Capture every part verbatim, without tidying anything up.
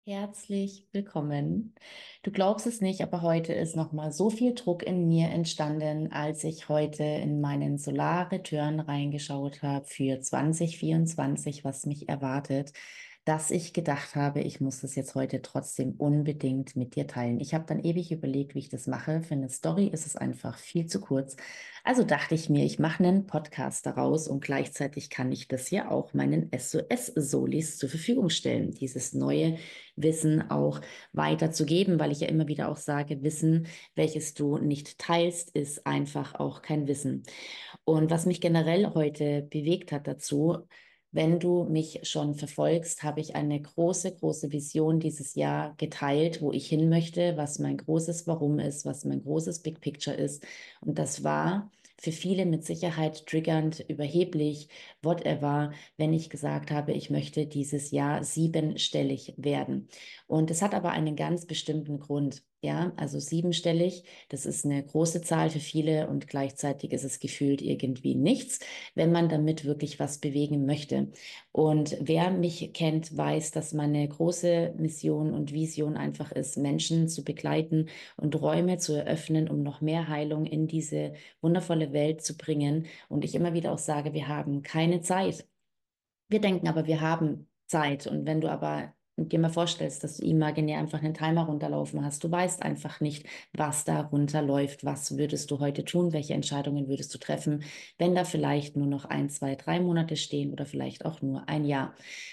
Herzlich willkommen. Du glaubst es nicht, aber heute ist noch mal so viel Druck in mir entstanden, als ich heute in meinen Solar-Return reingeschaut habe für zwanzig vierundzwanzig, was mich erwartet, dass ich gedacht habe, ich muss das jetzt heute trotzdem unbedingt mit dir teilen. Ich habe dann ewig überlegt, wie ich das mache. Für eine Story ist es einfach viel zu kurz. Also dachte ich mir, ich mache einen Podcast daraus und gleichzeitig kann ich das hier auch meinen S O S-Solis zur Verfügung stellen. Dieses neue Wissen auch weiterzugeben, weil ich ja immer wieder auch sage, Wissen, welches du nicht teilst, ist einfach auch kein Wissen. Und was mich generell heute bewegt hat dazu, wenn du mich schon verfolgst, habe ich eine große, große Vision dieses Jahr geteilt, wo ich hin möchte, was mein großes Warum ist, was mein großes Big Picture ist. Und das war für viele mit Sicherheit triggernd, überheblich, whatever, wenn ich gesagt habe, ich möchte dieses Jahr siebenstellig werden. Und es hat aber einen ganz bestimmten Grund. Ja, also siebenstellig, das ist eine große Zahl für viele und gleichzeitig ist es gefühlt irgendwie nichts, wenn man damit wirklich was bewegen möchte. Und wer mich kennt, weiß, dass meine große Mission und Vision einfach ist, Menschen zu begleiten und Räume zu eröffnen, um noch mehr Heilung in diese wundervolle Welt zu bringen. Und ich immer wieder auch sage, wir haben keine Zeit. Wir denken aber, wir haben Zeit. Und wenn du aber dir mal vorstellst, dass du imaginär einfach einen Timer runterlaufen hast, du weißt einfach nicht, was da runterläuft. Was würdest du heute tun? Welche Entscheidungen würdest du treffen, wenn da vielleicht nur noch ein, zwei, drei Monate stehen oder vielleicht auch nur ein Jahr?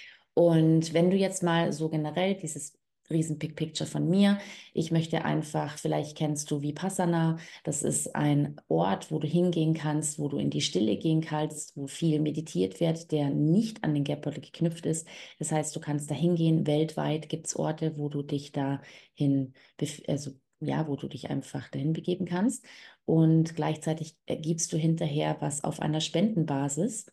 Und wenn du jetzt mal so generell dieses riesen Big Picture von mir, ich möchte einfach, vielleicht kennst du Vipassana, das ist ein Ort, wo du hingehen kannst, wo du in die Stille gehen kannst, wo viel meditiert wird, der nicht an den Geldbeutel geknüpft ist. Das heißt, du kannst da hingehen. Weltweit gibt es Orte, wo du dich dahin, bef- also ja, wo du dich einfach dahin begeben kannst. Und gleichzeitig äh, gibst du hinterher was auf einer Spendenbasis,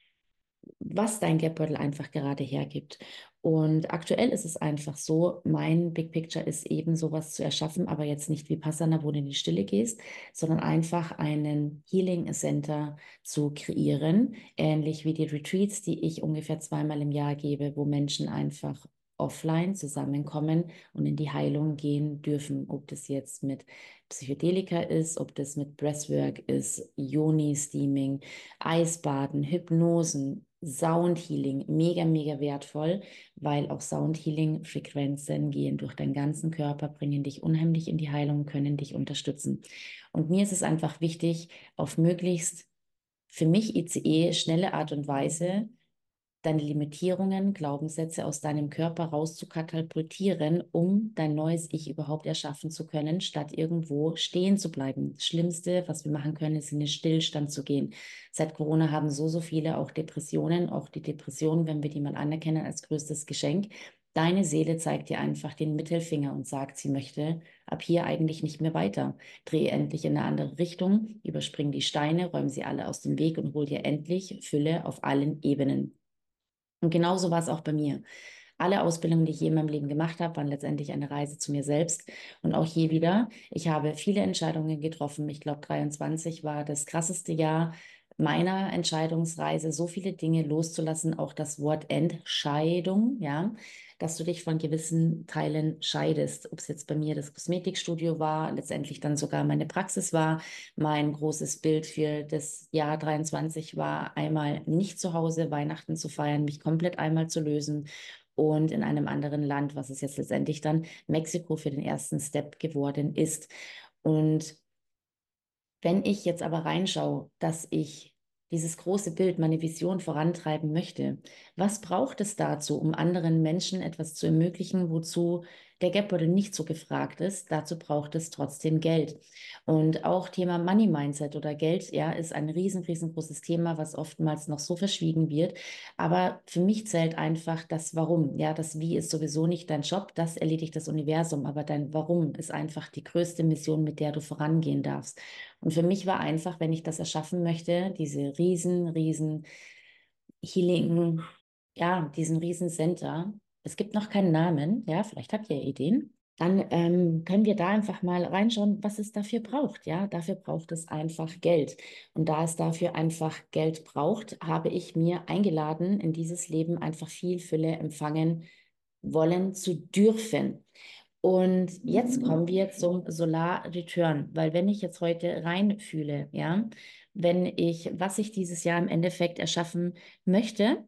was dein Geldbeutel einfach gerade hergibt. Und aktuell ist es einfach so, mein Big Picture ist eben sowas zu erschaffen, aber jetzt nicht wie Passana, wo du in die Stille gehst, sondern einfach einen Healing Center zu kreieren, ähnlich wie die Retreats, die ich ungefähr zweimal im Jahr gebe, wo Menschen einfach offline zusammenkommen und in die Heilung gehen dürfen, ob das jetzt mit Psychedelika ist, ob das mit Breathwork ist, Yoni-Steaming, Eisbaden, Hypnosen, Sound Healing, mega, mega wertvoll, weil auch Sound Healing Frequenzen gehen durch deinen ganzen Körper, bringen dich unheimlich in die Heilung, können dich unterstützen. Und mir ist es einfach wichtig, auf möglichst für mich I C E schnelle Art und Weise deine Limitierungen, Glaubenssätze aus deinem Körper rauszukatapultieren, um dein neues Ich überhaupt erschaffen zu können, statt irgendwo stehen zu bleiben. Das Schlimmste, was wir machen können, ist in den Stillstand zu gehen. Seit Corona haben so, so viele auch Depressionen, auch die Depressionen, wenn wir die mal anerkennen als größtes Geschenk. Deine Seele zeigt dir einfach den Mittelfinger und sagt, sie möchte ab hier eigentlich nicht mehr weiter. Dreh endlich in eine andere Richtung, überspring die Steine, räum sie alle aus dem Weg und hol dir endlich Fülle auf allen Ebenen. Und genauso war es auch bei mir. Alle Ausbildungen, die ich je in meinem Leben gemacht habe, waren letztendlich eine Reise zu mir selbst. Und auch hier wieder, ich habe viele Entscheidungen getroffen. Ich glaube, dreiundzwanzig war das krasseste Jahr meiner Entscheidungsreise, so viele Dinge loszulassen, auch das Wort Entscheidung, ja, dass du dich von gewissen Teilen scheidest. Ob es jetzt bei mir das Kosmetikstudio war, letztendlich dann sogar meine Praxis war. Mein großes Bild für das Jahr dreiundzwanzig war, einmal nicht zu Hause Weihnachten zu feiern, mich komplett einmal zu lösen und in einem anderen Land, was es jetzt letztendlich dann Mexiko für den ersten Step geworden ist. Und wenn ich jetzt aber reinschaue, dass ich dieses große Bild, meine Vision vorantreiben möchte, was braucht es dazu, um anderen Menschen etwas zu ermöglichen, wozu der Geldbeutel nicht so gefragt ist? Dazu braucht es trotzdem Geld. Und auch Thema Money Mindset oder Geld, ja, ist ein riesen, riesengroßes Thema, was oftmals noch so verschwiegen wird. Aber für mich zählt einfach das Warum. Ja, das Wie ist sowieso nicht dein Job, das erledigt das Universum, aber dein Warum ist einfach die größte Mission, mit der du vorangehen darfst. Und für mich war einfach, wenn ich das erschaffen möchte, diese riesen, riesen Healing, ja, diesen riesen Center. Es gibt noch keinen Namen, ja, vielleicht habt ihr Ideen. Dann ähm, können wir da einfach mal reinschauen, was es dafür braucht. Ja, dafür braucht es einfach Geld. Und da es dafür einfach Geld braucht, habe ich mir eingeladen, in dieses Leben einfach viel Fülle empfangen wollen zu dürfen. Und jetzt kommen wir zum Solar Return, weil wenn ich jetzt heute reinfühle, ja, wenn ich, was ich dieses Jahr im Endeffekt erschaffen möchte,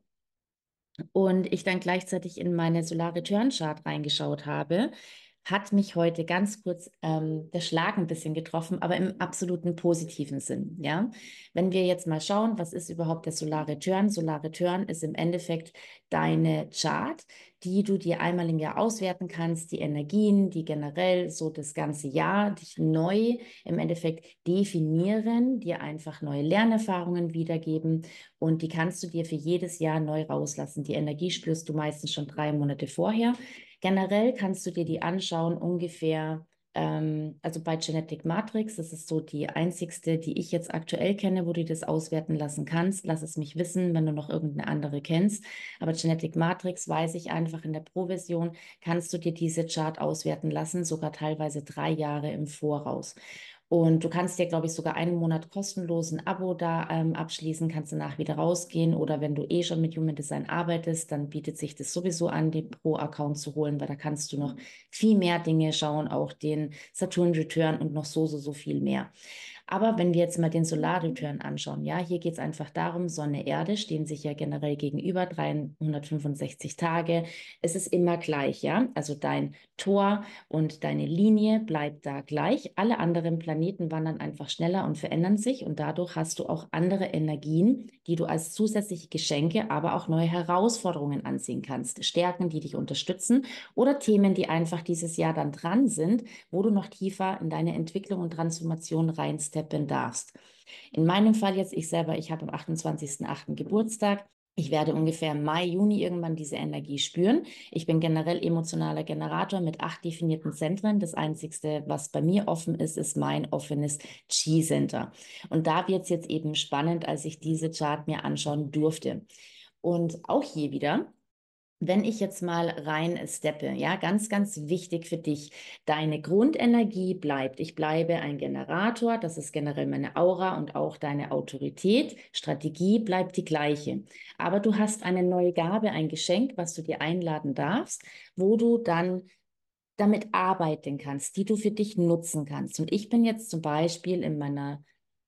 und ich dann gleichzeitig in meine Solar Return Chart reingeschaut habe, hat mich heute ganz kurz ähm, der Schlag ein bisschen getroffen, aber im absoluten positiven Sinn. Ja, wenn wir jetzt mal schauen, was ist überhaupt der Solar Return? Solar Return ist im Endeffekt deine Chart, die du dir einmal im Jahr auswerten kannst, die Energien, die generell so das ganze Jahr dich neu im Endeffekt definieren, dir einfach neue Lernerfahrungen wiedergeben und die kannst du dir für jedes Jahr neu rauslassen. Die Energie spürst du meistens schon drei Monate vorher. Generell kannst du dir die anschauen, ungefähr, ähm, also bei Genetic Matrix, das ist so die einzigste, die ich jetzt aktuell kenne, wo du das auswerten lassen kannst. Lass es mich wissen, wenn du noch irgendeine andere kennst. Aber Genetic Matrix weiß ich einfach in der Pro-Version, kannst du dir diese Chart auswerten lassen, sogar teilweise drei Jahre im Voraus. Und du kannst dir, glaube ich, sogar einen Monat kostenlos ein Abo da ähm, abschließen, kannst danach wieder rausgehen. Oder wenn du eh schon mit Human Design arbeitest, dann bietet sich das sowieso an, den Pro-Account zu holen, weil da kannst du noch viel mehr Dinge schauen, auch den Saturn Return und noch so, so, so viel mehr. Aber wenn wir jetzt mal den Solarreturn anschauen, ja, hier geht es einfach darum, Sonne, Erde stehen sich ja generell gegenüber, dreihundertfünfundsechzig Tage. Es ist immer gleich, ja. Also dein Tor und deine Linie bleibt da gleich. Alle anderen Planeten wandern einfach schneller und verändern sich und dadurch hast du auch andere Energien, die du als zusätzliche Geschenke, aber auch neue Herausforderungen ansehen kannst. Stärken, die dich unterstützen oder Themen, die einfach dieses Jahr dann dran sind, wo du noch tiefer in deine Entwicklung und Transformation reinsteppen darfst. In meinem Fall jetzt, ich selber, ich habe am achtundzwanzigsten achten Geburtstag. Ich werde ungefähr im Mai, Juni irgendwann diese Energie spüren. Ich bin generell emotionaler Generator mit acht definierten Zentren. Das Einzigste, was bei mir offen ist, ist mein offenes Chi-Center. Und da wird es jetzt eben spannend, als ich diese Chart mir anschauen durfte. Und auch hier wieder. Wenn ich jetzt mal rein steppe, ja, ganz, ganz wichtig für dich, deine Grundenergie bleibt. Ich bleibe ein Generator, das ist generell meine Aura und auch deine Autorität. Strategie bleibt die gleiche. Aber du hast eine neue Gabe, ein Geschenk, was du dir einladen darfst, wo du dann damit arbeiten kannst, die du für dich nutzen kannst. Und ich bin jetzt zum Beispiel in meiner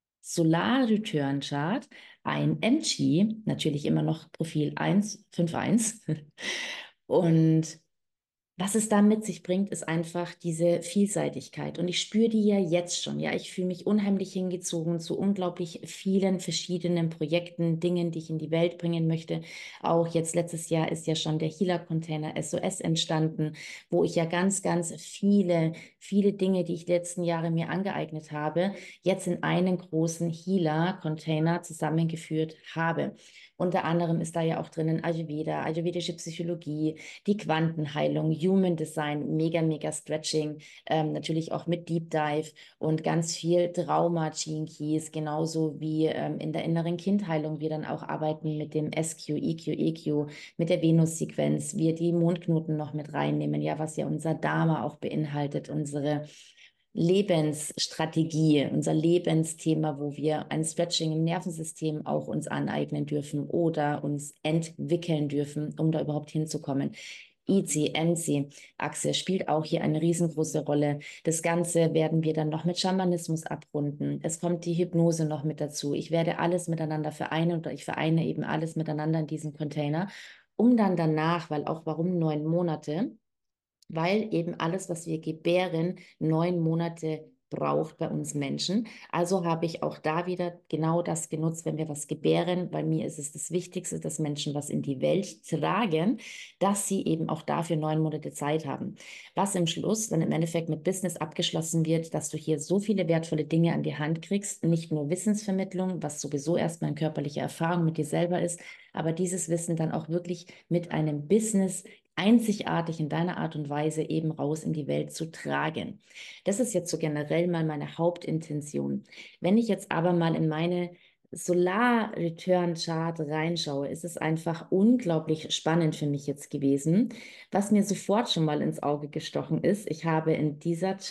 Solar Return Chart ein M G, natürlich immer noch Profil eins fünf eins. Und was es da mit sich bringt, ist einfach diese Vielseitigkeit. Und ich spüre die ja jetzt schon. Ja, ich fühle mich unheimlich hingezogen zu unglaublich vielen verschiedenen Projekten, Dingen, die ich in die Welt bringen möchte. Auch jetzt letztes Jahr ist ja schon der Healer-Container S O S entstanden, wo ich ja ganz, ganz viele, viele Dinge, die ich die letzten Jahre mir angeeignet habe, jetzt in einen großen Healer-Container zusammengeführt habe. Unter anderem ist da ja auch drinnen Ayurveda, ayurvedische Psychologie, die Quantenheilung, Human Design, mega, mega Stretching, ähm, natürlich auch mit Deep Dive und ganz viel Trauma Gene Keys, genauso wie ähm, in der inneren Kindheilung wir dann auch arbeiten mit dem S Q, E Q, E Q, mit der Venus-Sequenz, wir die Mondknoten noch mit reinnehmen, ja, was ja unser Dharma auch beinhaltet, unsere Lebensstrategie, unser Lebensthema, wo wir ein Stretching im Nervensystem auch uns aneignen dürfen oder uns entwickeln dürfen, um da überhaupt hinzukommen. I C, N C-Achse spielt auch hier eine riesengroße Rolle. Das Ganze werden wir dann noch mit Schamanismus abrunden. Es kommt die Hypnose noch mit dazu. Ich werde alles miteinander vereinen oder ich vereine eben alles miteinander in diesem Container, um dann danach, weil auch warum neun Monate? Weil eben alles, was wir gebären, neun Monate braucht bei uns Menschen. Also habe ich auch da wieder genau das genutzt, wenn wir was gebären. Bei mir ist es das Wichtigste, dass Menschen was in die Welt tragen, dass sie eben auch dafür neun Monate Zeit haben. Was im Schluss dann im Endeffekt mit Business abgeschlossen wird, dass du hier so viele wertvolle Dinge an die Hand kriegst, nicht nur Wissensvermittlung, was sowieso erstmal eine körperliche Erfahrung mit dir selber ist, aber dieses Wissen dann auch wirklich mit einem Business einzigartig in deiner Art und Weise eben raus in die Welt zu tragen. Das ist jetzt so generell mal meine Hauptintention. Wenn ich jetzt aber mal in meine Solar Return Chart reinschaue, ist es einfach unglaublich spannend für mich jetzt gewesen. Was mir sofort schon mal ins Auge gestochen ist, ich habe in dieser Chart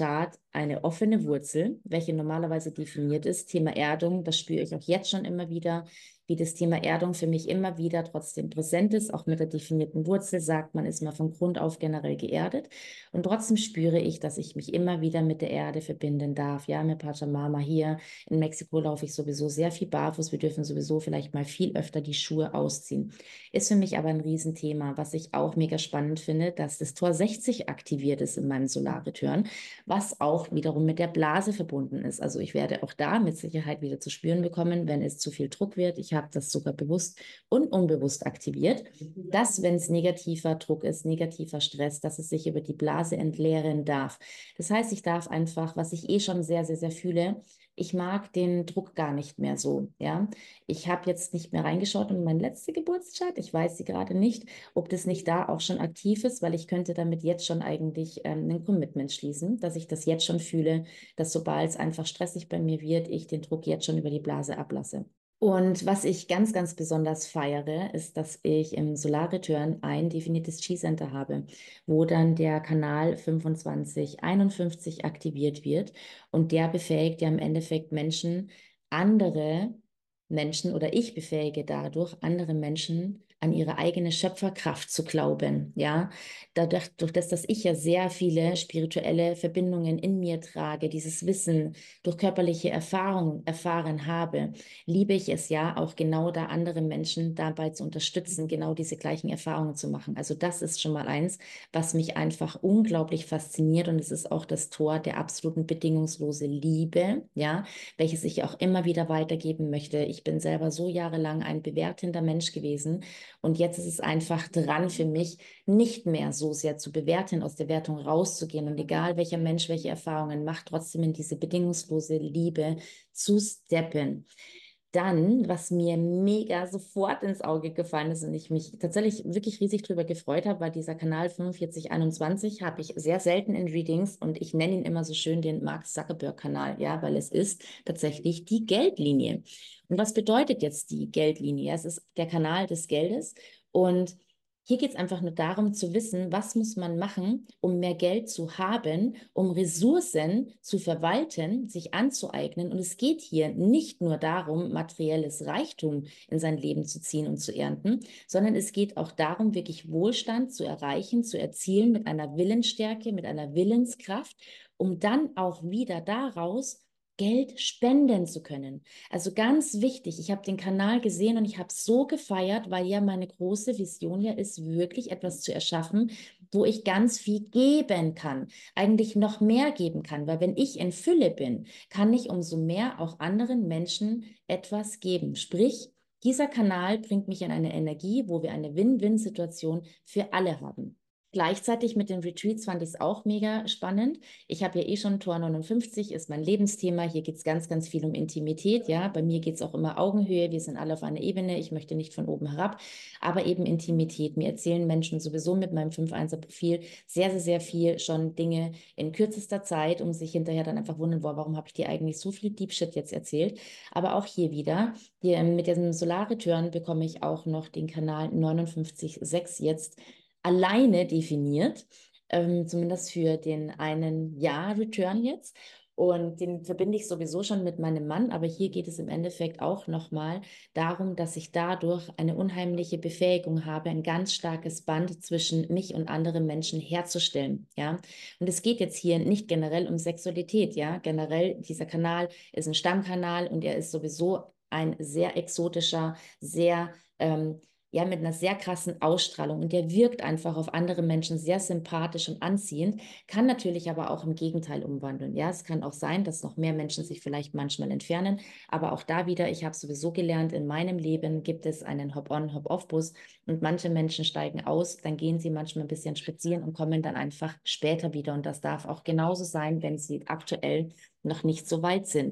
eine offene Wurzel, welche normalerweise definiert ist. Thema Erdung, das spüre ich auch jetzt schon immer wieder, wie das Thema Erdung für mich immer wieder trotzdem präsent ist. Auch mit der definierten Wurzel sagt man, ist man von Grund auf generell geerdet. Und trotzdem spüre ich, dass ich mich immer wieder mit der Erde verbinden darf. Ja, mit Pachamama hier. In Mexiko laufe ich sowieso sehr viel barfuß. Wir dürfen sowieso vielleicht mal viel öfter die Schuhe ausziehen. Ist für mich aber ein Riesenthema, was ich auch mega spannend finde, dass das Tor sechzig aktiviert ist in meinem Solarreturn, was auch wiederum mit der Blase verbunden ist. Also ich werde auch da mit Sicherheit wieder zu spüren bekommen, wenn es zu viel Druck wird. Ich habe das sogar bewusst und unbewusst aktiviert, dass, wenn es negativer Druck ist, negativer Stress, dass es sich über die Blase entleeren darf. Das heißt, ich darf einfach, was ich eh schon sehr, sehr, sehr fühle, ich mag den Druck gar nicht mehr so, ja. Ich habe jetzt nicht mehr reingeschaut in meinen letzten Geburtschart. Ich weiß sie gerade nicht, ob das nicht da auch schon aktiv ist, weil ich könnte damit jetzt schon eigentlich ähm, ein Commitment schließen, dass ich das jetzt schon fühle, dass sobald es einfach stressig bei mir wird, ich den Druck jetzt schon über die Blase ablasse. Und was ich ganz, ganz besonders feiere, ist, dass ich im Solar Return ein definiertes Chi-Center habe, wo dann der Kanal fünfundzwanzig einundfünfzig aktiviert wird. Und der befähigt ja im Endeffekt Menschen, andere Menschen oder ich befähige dadurch andere Menschen an ihre eigene Schöpferkraft zu glauben. Ja, dadurch, durch das, dass ich ja sehr viele spirituelle Verbindungen in mir trage, dieses Wissen durch körperliche Erfahrungen erfahren habe, liebe ich es ja auch genau da andere Menschen dabei zu unterstützen, genau diese gleichen Erfahrungen zu machen. Also das ist schon mal eins, was mich einfach unglaublich fasziniert, und es ist auch das Tor der absoluten bedingungslose Liebe, ja, welches ich auch immer wieder weitergeben möchte. Ich bin selber so jahrelang ein bewertender Mensch gewesen, und jetzt ist es einfach dran für mich, nicht mehr so sehr zu bewerten, aus der Wertung rauszugehen, und egal welcher Mensch welche Erfahrungen macht, trotzdem in diese bedingungslose Liebe zu steppen. Dann, was mir mega sofort ins Auge gefallen ist und ich mich tatsächlich wirklich riesig drüber gefreut habe, war dieser Kanal fünfundvierzig einundzwanzig, habe ich sehr selten in Readings, und ich nenne ihn immer so schön den Mark Zuckerberg-Kanal, ja, weil es ist tatsächlich die Geldlinie. Und was bedeutet jetzt die Geldlinie? Ja, es ist der Kanal des Geldes, und hier geht es einfach nur darum zu wissen, was muss man machen, um mehr Geld zu haben, um Ressourcen zu verwalten, sich anzueignen. Und es geht hier nicht nur darum, materielles Reichtum in sein Leben zu ziehen und zu ernten, sondern es geht auch darum, wirklich Wohlstand zu erreichen, zu erzielen mit einer Willensstärke, mit einer Willenskraft, um dann auch wieder daraus Geld spenden zu können. Also ganz wichtig, ich habe den Kanal gesehen und ich habe es so gefeiert, weil ja meine große Vision ja ist, wirklich etwas zu erschaffen, wo ich ganz viel geben kann, eigentlich noch mehr geben kann, weil wenn ich in Fülle bin, kann ich umso mehr auch anderen Menschen etwas geben. Sprich, dieser Kanal bringt mich in eine Energie, wo wir eine Win-Win-Situation für alle haben. Gleichzeitig mit den Retreats fand ich es auch mega spannend. Ich habe ja eh schon Tor neunundfünfzig, ist mein Lebensthema. Hier geht es ganz, ganz viel um Intimität. Ja, bei mir geht es auch immer Augenhöhe. Wir sind alle auf einer Ebene. Ich möchte nicht von oben herab, aber eben Intimität. Mir erzählen Menschen sowieso mit meinem fünf eins profil sehr, sehr, sehr viel schon Dinge in kürzester Zeit, um sich hinterher dann einfach wundern, boah, warum habe ich dir eigentlich so viel Deep Shit jetzt erzählt? Aber auch hier wieder, hier, mit diesem Solar-Return bekomme ich auch noch den Kanal neunundfünfzig Komma sechs jetzt alleine definiert, ähm, zumindest für den einen Jahr Return jetzt. Und den verbinde ich sowieso schon mit meinem Mann, aber hier geht es im Endeffekt auch nochmal darum, dass ich dadurch eine unheimliche Befähigung habe, ein ganz starkes Band zwischen mich und anderen Menschen herzustellen, ja. Und es geht jetzt hier nicht generell um Sexualität, ja. Generell, dieser Kanal ist ein Stammkanal und er ist sowieso ein sehr exotischer, sehr ähm, ja, mit einer sehr krassen Ausstrahlung, und der wirkt einfach auf andere Menschen sehr sympathisch und anziehend, kann natürlich aber auch im Gegenteil umwandeln. Ja, es kann auch sein, dass noch mehr Menschen sich vielleicht manchmal entfernen, aber auch da wieder, ich habe sowieso gelernt, in meinem Leben gibt es einen Hop-on, Hop-off-Bus, und manche Menschen steigen aus, dann gehen sie manchmal ein bisschen spazieren und kommen dann einfach später wieder, und das darf auch genauso sein, wenn sie aktuell noch nicht so weit sind.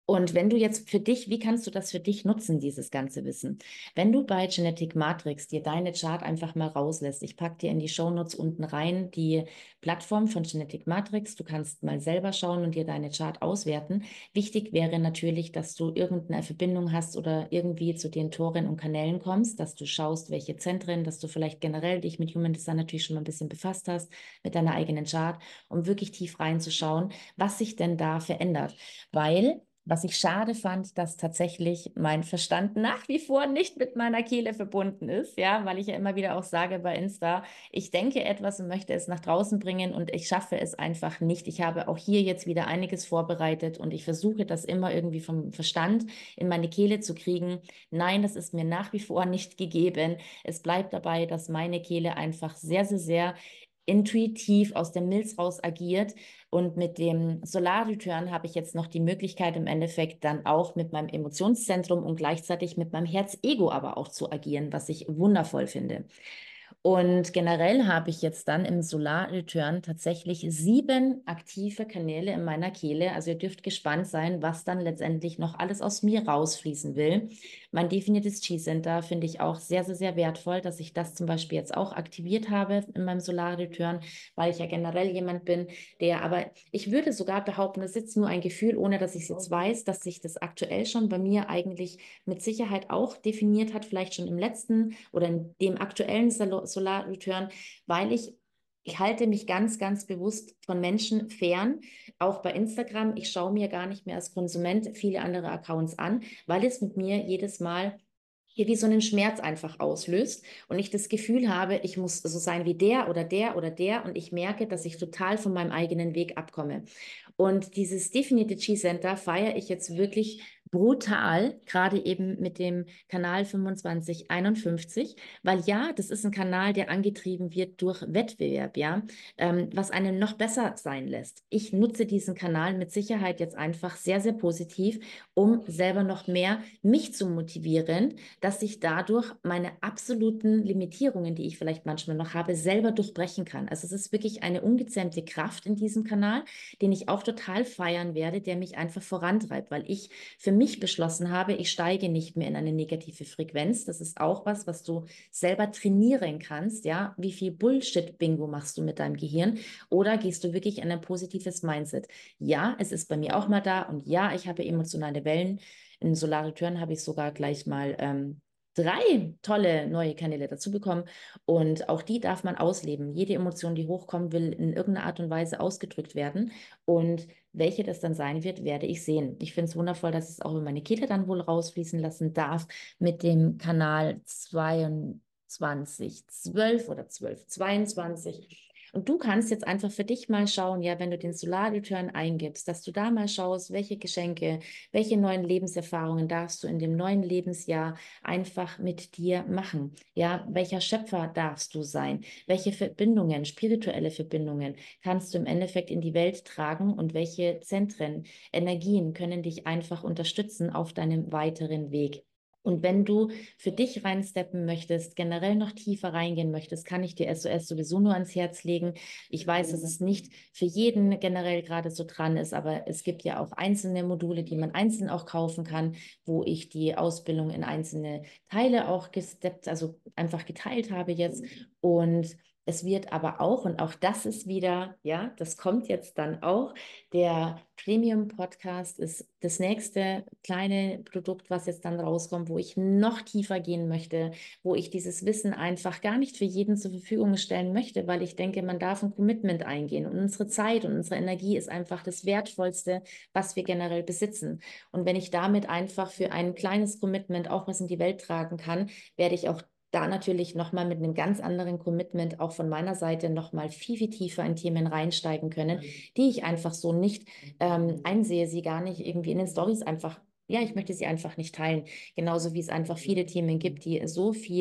Und wenn du jetzt für dich, wie kannst du das für dich nutzen, dieses ganze Wissen? Wenn du bei Genetic Matrix dir deine Chart einfach mal rauslässt, ich packe dir in die Shownotes unten rein die Plattform von Genetic Matrix, du kannst mal selber schauen und dir deine Chart auswerten. Wichtig wäre natürlich, dass du irgendeine Verbindung hast oder irgendwie zu den Toren und Kanälen kommst, dass du schaust, welche Zentren, dass du vielleicht generell dich mit Human Design natürlich schon mal ein bisschen befasst hast, mit deiner eigenen Chart, um wirklich tief reinzuschauen, was sich denn da verändert. Weil was ich schade fand, dass tatsächlich mein Verstand nach wie vor nicht mit meiner Kehle verbunden ist, ja, weil ich ja immer wieder auch sage bei Insta, ich denke etwas und möchte es nach draußen bringen und ich schaffe es einfach nicht. Ich habe auch hier jetzt wieder einiges vorbereitet und ich versuche das immer irgendwie vom Verstand in meine Kehle zu kriegen. Nein, das ist mir nach wie vor nicht gegeben. Es bleibt dabei, dass meine Kehle einfach sehr, sehr, sehr intuitiv aus der Milz raus agiert. Und mit dem Solar-Return habe ich jetzt noch die Möglichkeit, im Endeffekt dann auch mit meinem Emotionszentrum und gleichzeitig mit meinem Herz-Ego aber auch zu agieren, was ich wundervoll finde. Und generell habe ich jetzt dann im Solar Return tatsächlich sieben aktive Kanäle in meiner Kehle. Also ihr dürft gespannt sein, was dann letztendlich noch alles aus mir rausfließen will. Mein definiertes Chi-Center finde ich auch sehr, sehr, sehr wertvoll, dass ich das zum Beispiel jetzt auch aktiviert habe in meinem Solar Return, weil ich ja generell jemand bin, der, aber ich würde sogar behaupten, das ist jetzt nur ein Gefühl, ohne dass ich es jetzt weiß, dass sich das aktuell schon bei mir eigentlich mit Sicherheit auch definiert hat, vielleicht schon im letzten oder in dem aktuellen Salo- Solar Return, weil ich ich halte mich ganz, ganz bewusst von Menschen fern, auch bei Instagram. Ich schaue mir gar nicht mehr als Konsument viele andere Accounts an, weil es mit mir jedes Mal hier wie so einen Schmerz einfach auslöst und ich das Gefühl habe, ich muss so sein wie der oder der oder der und ich merke, dass ich total von meinem eigenen Weg abkomme. Und dieses Definierte Chi Center feiere ich jetzt wirklich brutal, gerade eben mit dem Kanal fünfundzwanzig einundfünfzig, weil ja, das ist ein Kanal, der angetrieben wird durch Wettbewerb, ja, ähm, was einen noch besser sein lässt. Ich nutze diesen Kanal mit Sicherheit jetzt einfach sehr, sehr positiv, um selber noch mehr mich zu motivieren, dass ich dadurch meine absoluten Limitierungen, die ich vielleicht manchmal noch habe, selber durchbrechen kann. Also es ist wirklich eine ungezähmte Kraft in diesem Kanal, den ich auch total feiern werde, der mich einfach vorantreibt, weil ich für mich beschlossen habe, ich steige nicht mehr in eine negative Frequenz. Das ist auch was, was du selber trainieren kannst, ja. Wie viel Bullshit-Bingo machst du mit deinem Gehirn? Oder gehst du wirklich in ein positives Mindset? Ja, es ist bei mir auch mal da und ja, ich habe emotionale Wellen. In Solar Return habe ich sogar gleich mal ähm, drei tolle neue Kanäle dazu bekommen und auch die darf man ausleben. Jede Emotion, die hochkommt, will in irgendeiner Art und Weise ausgedrückt werden und welche das dann sein wird, werde ich sehen. Ich finde es wundervoll, dass es auch in meine Kita dann wohl rausfließen lassen darf mit dem Kanal zweiundzwanzig zwölf oder zwölf zweiundzwanzig. Und du kannst jetzt einfach für dich mal schauen, ja, wenn du den Solar Return eingibst, dass du da mal schaust, welche Geschenke, welche neuen Lebenserfahrungen darfst du in dem neuen Lebensjahr einfach mit dir machen? Ja, welcher Schöpfer darfst du sein? Welche Verbindungen, spirituelle Verbindungen kannst du im Endeffekt in die Welt tragen und welche Zentren, Energien können dich einfach unterstützen auf deinem weiteren Weg? Und wenn du für dich reinsteppen möchtest, generell noch tiefer reingehen möchtest, kann ich dir S O S sowieso nur ans Herz legen. Ich weiß, dass es nicht für jeden generell gerade so dran ist, aber es gibt ja auch einzelne Module, die man einzeln auch kaufen kann, wo ich die Ausbildung in einzelne Teile auch gesteppt, also einfach geteilt habe jetzt. Und es wird aber auch, und auch das ist wieder, ja, das kommt jetzt dann auch, der Premium-Podcast ist das nächste kleine Produkt, was jetzt dann rauskommt, wo ich noch tiefer gehen möchte, wo ich dieses Wissen einfach gar nicht für jeden zur Verfügung stellen möchte, weil ich denke, man darf ein Commitment eingehen und unsere Zeit und unsere Energie ist einfach das Wertvollste, was wir generell besitzen. Und wenn ich damit einfach für ein kleines Commitment auch was in die Welt tragen kann, werde ich auch da natürlich nochmal mit einem ganz anderen Commitment auch von meiner Seite nochmal viel, viel tiefer in Themen reinsteigen können, die ich einfach so nicht ähm, einsehe, sie gar nicht irgendwie in den Stories einfach, ja, ich möchte sie einfach nicht teilen. Genauso wie es einfach viele Themen gibt, die so viel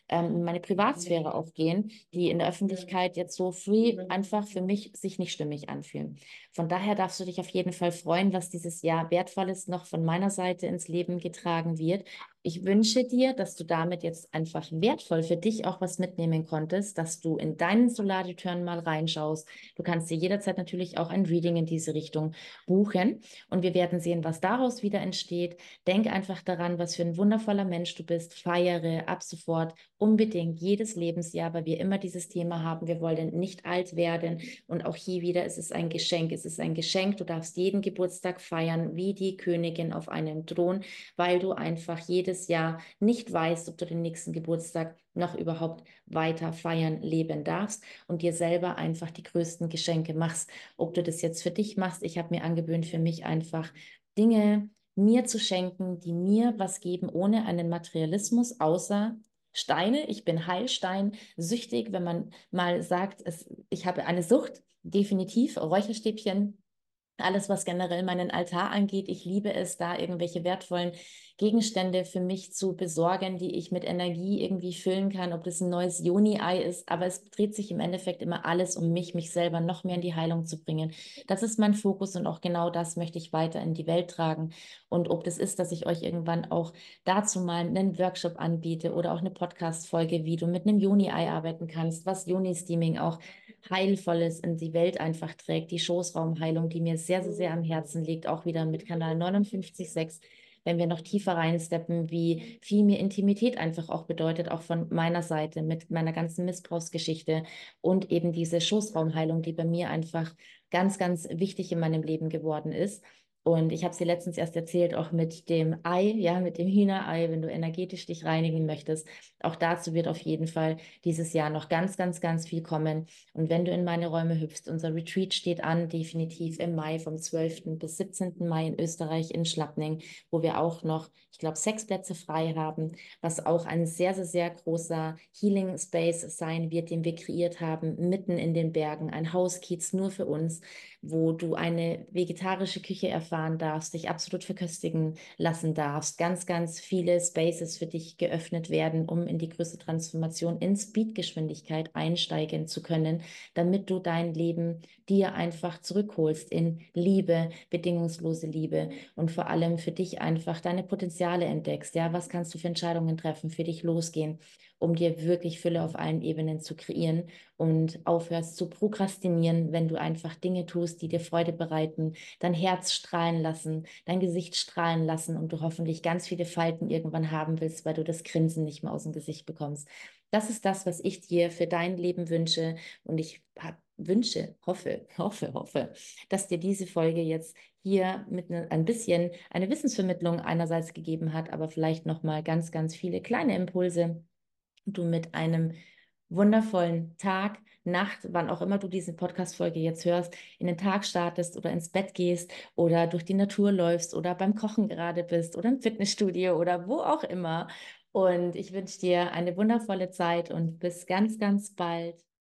ähm, in meine Privatsphäre auch gehen, die in der Öffentlichkeit jetzt so free einfach für mich sich nicht stimmig anfühlen. Von daher darfst du dich auf jeden Fall freuen, was dieses Jahr Wertvolles noch von meiner Seite ins Leben getragen wird. Ich wünsche dir, dass du damit jetzt einfach wertvoll für dich auch was mitnehmen konntest, dass du in deinen Solar-Return mal reinschaust. Du kannst dir jederzeit natürlich auch ein Reading in diese Richtung buchen und wir werden sehen, was daraus wieder entsteht. Denk einfach daran, was für ein wundervoller Mensch du bist. Feiere ab sofort unbedingt jedes Lebensjahr, weil wir immer dieses Thema haben. Wir wollen nicht alt werden und auch hier wieder, es ist ein Geschenk. Es ist ein Geschenk. Du darfst jeden Geburtstag feiern wie die Königin auf einem Thron, weil du einfach jedes Jahr nicht weißt, ob du den nächsten Geburtstag noch überhaupt weiter feiern, leben darfst und dir selber einfach die größten Geschenke machst. Ob du das jetzt für dich machst, ich habe mir angewöhnt, für mich einfach Dinge mir zu schenken, die mir was geben, ohne einen Materialismus, außer Steine. Ich bin Heilstein süchtig, wenn man mal sagt, es, ich habe eine Sucht, definitiv Räucherstäbchen. Alles, was generell meinen Altar angeht, ich liebe es, da irgendwelche wertvollen Gegenstände für mich zu besorgen, die ich mit Energie irgendwie füllen kann, ob das ein neues Joni-Ei ist. Aber es dreht sich im Endeffekt immer alles um mich, mich selber noch mehr in die Heilung zu bringen. Das ist mein Fokus und auch genau das möchte ich weiter in die Welt tragen. Und ob das ist, dass ich euch irgendwann auch dazu mal einen Workshop anbiete oder auch eine Podcast-Folge, wie du mit einem Joni-Ei arbeiten kannst, was Joni-Steaming auch Heilvolles in die Welt einfach trägt, die Schoßraumheilung, die mir sehr, sehr, sehr am Herzen liegt, auch wieder mit Kanal neunundfünfzig Komma sechs, wenn wir noch tiefer reinsteppen, wie viel mir Intimität einfach auch bedeutet, auch von meiner Seite mit meiner ganzen Missbrauchsgeschichte und eben diese Schoßraumheilung, die bei mir einfach ganz, ganz wichtig in meinem Leben geworden ist. Und ich habe sie letztens erst erzählt, auch mit dem Ei, ja, mit dem Hühnerei, wenn du energetisch dich reinigen möchtest. Auch dazu wird auf jeden Fall dieses Jahr noch ganz, ganz, ganz viel kommen. Und wenn du in meine Räume hüpfst, unser Retreat steht an, definitiv im Mai, vom zwölften bis siebzehnten Mai in Österreich in Schlappning, wo wir auch noch, ich glaube, sechs Plätze frei haben, was auch ein sehr, sehr, sehr großer Healing Space sein wird, den wir kreiert haben, mitten in den Bergen, ein Hauskiez nur für uns, wo du eine vegetarische Küche erfahren darfst, dich absolut verköstigen lassen darfst, ganz, ganz viele Spaces für dich geöffnet werden, um in die größte Transformation in Speedgeschwindigkeit einsteigen zu können, damit du dein Leben dir einfach zurückholst in Liebe, bedingungslose Liebe und vor allem für dich einfach deine Potenziale entdeckst. Ja, was kannst du für Entscheidungen treffen, für dich losgehen, um dir wirklich Fülle auf allen Ebenen zu kreieren und aufhörst zu prokrastinieren, wenn du einfach Dinge tust, die dir Freude bereiten, dein Herz strahlen lassen, dein Gesicht strahlen lassen und du hoffentlich ganz viele Falten irgendwann haben willst, weil du das Grinsen nicht mehr aus dem Gesicht bekommst. Das ist das, was ich dir für dein Leben wünsche und ich hab, wünsche, hoffe, hoffe, hoffe, dass dir diese Folge jetzt hier mit ne, ein bisschen eine Wissensvermittlung einerseits gegeben hat, aber vielleicht noch mal ganz, ganz viele kleine Impulse du mit einem wundervollen Tag, Nacht, wann auch immer du diese Podcast-Folge jetzt hörst, in den Tag startest oder ins Bett gehst oder durch die Natur läufst oder beim Kochen gerade bist oder im Fitnessstudio oder wo auch immer. Und ich wünsche dir eine wundervolle Zeit und bis ganz, ganz bald.